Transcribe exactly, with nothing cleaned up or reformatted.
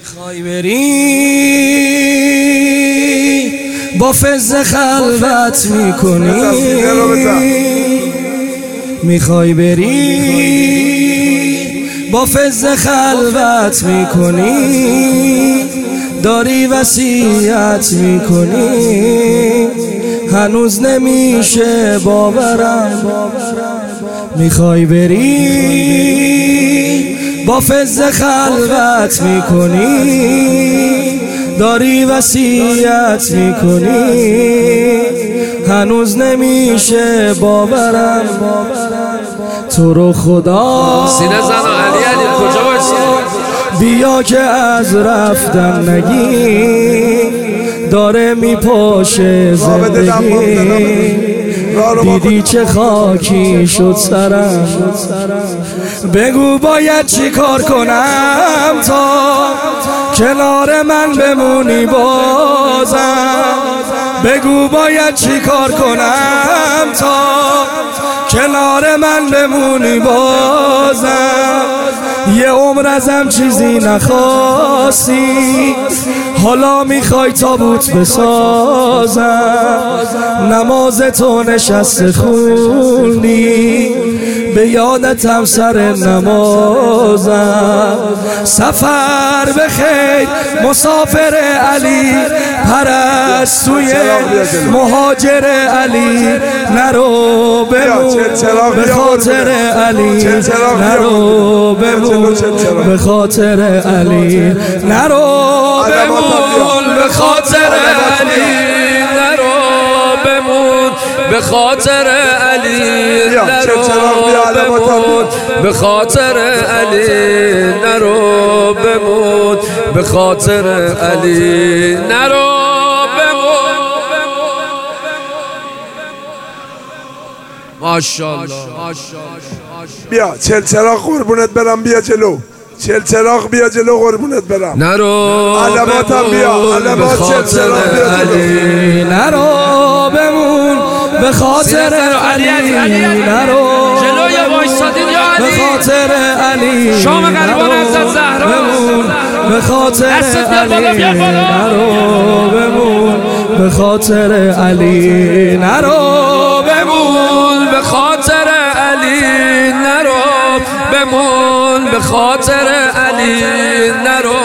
میخوای بری با فز خلوت میکنی، میخوای بری با فز خلوت میکنی، داری وصیت میکنی، هنوز نمیشه باورم. میخوای بری با فز خلوت میکنی، داری وصیت میکنی، هنوز نمیشه باورم. تو رو خدا سینه زن و علی علی کجا باشی؟ بیا که از رفتن نگی، داره میپاشه زندگی. دیدی چه خاکی شد سرم، بگو باید چی کار کنم تا کنار من بمونی بازم. بگو باید چی کار کنم تا کنار من بمونی بازم. یه عمر ازم چیزی نخواستی، حالا میخوای تابوت بسازم. نماز تو نشسته خوندی، به یادتم سر نمازم. سفر بخیر مسافر علی، پرستوی مهاجر علی. نرو بمون به خاطر علی، نرو بمون به خاطر علی، نرو بمون به خاطر علی، نرو بمون به خاطر علی، نرو بمون به خاطر علی، نرو بمون به خاطر علی، نرو بمون. ماشاءالله بیا چل چراغ قربونت برم، بیا جلو چل چراغ، بیا جلو قربونت برم. نرو علاماتم بیا، علامات چل چراغ بیا جلو. نرو بمون به خاطر علی، نرو جلوی وایسادین یا علی، به خاطر علی. شام قلبان حضرت زهرا، به خاطر علی. نرو بمون به خاطر علی، نرو بمون به خاطر علی، نرو بمون به خاطر علی، نرو